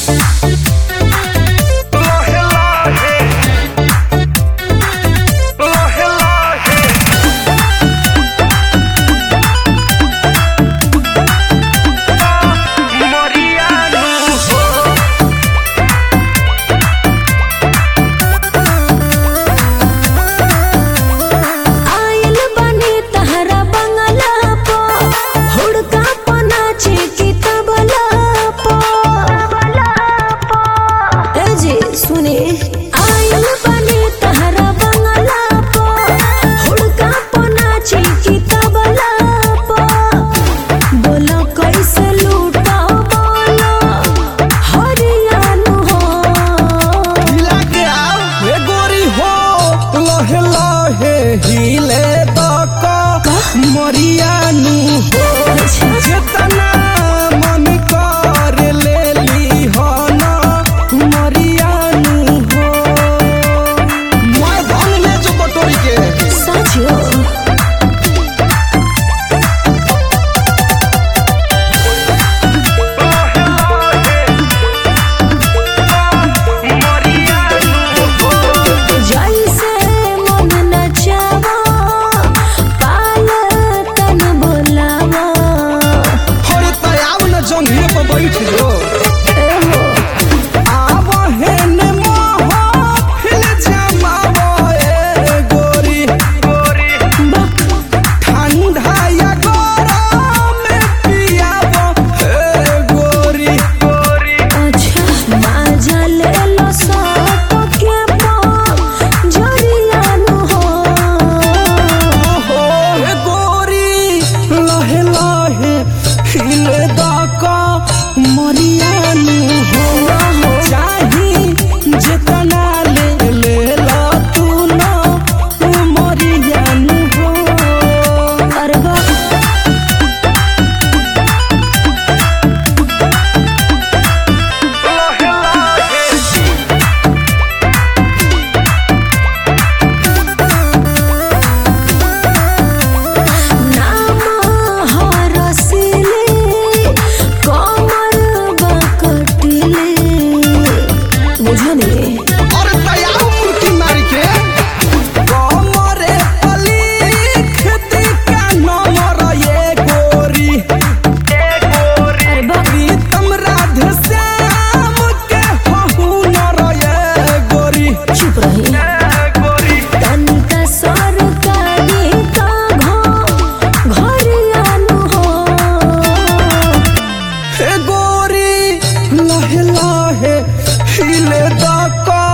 हिले मरियानु हो जेतना मन कर लेली हो ना मरियानु हो मैं धन में जो बटोरी के सच हो बैठ जो आवहन महफिल जमावो ए गोरी ठंडा या गरम पियावो ए गोरी अच्छा मजा ले लो सब के जरियानु हो ए गोरी लहे लहे हिले दाका मरियानु हो चाही जेतना ले ला तू ना मरियानु हो अरे बा लहे लहे हिले दाका